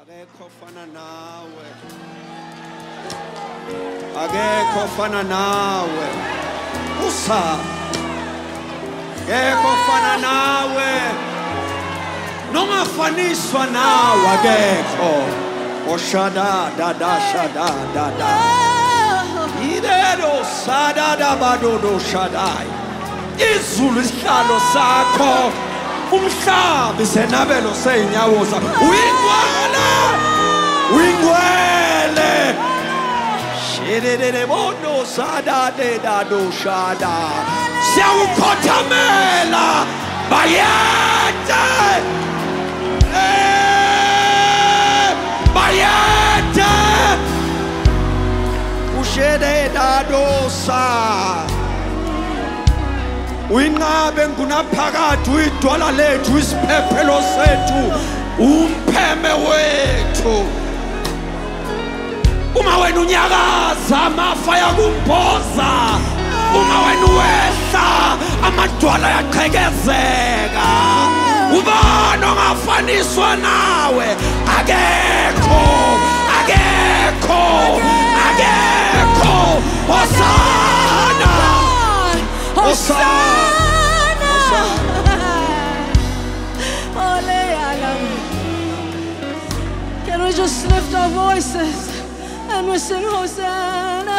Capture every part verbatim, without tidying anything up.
Akekho fana nawe. Akekho fana nawe. Usa. Akekho fana nawe. Nongafaniswa nawe akekho. Oshada da da shada da da. Idero sada da badodo shadai. Izulu isihlalo sakho. Umhlaba senabelo seinyawo zakho. Uyingwele. Uyingwele. Shedede bono sada de da do shada. Siyawukhothamela bayete. Eh bayete. Ushede da do sa. Uyinqabe ngunaphakathi uyidwala lethu isiphephelo sethu umpheme wethu uma wena unyakaza amafa yakumboza uma wena wehla amadwala yaqhekezeka ubani ongafaniswa nawe akekho akekho akekho Hosana Hosana Can we just lift our voices and we sing Hosanna?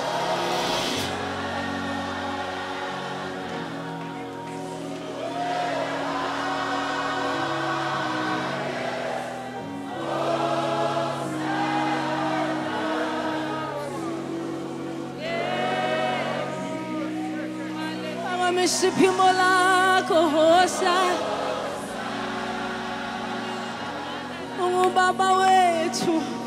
Amamishipimo lako Hosanna. Baba wetu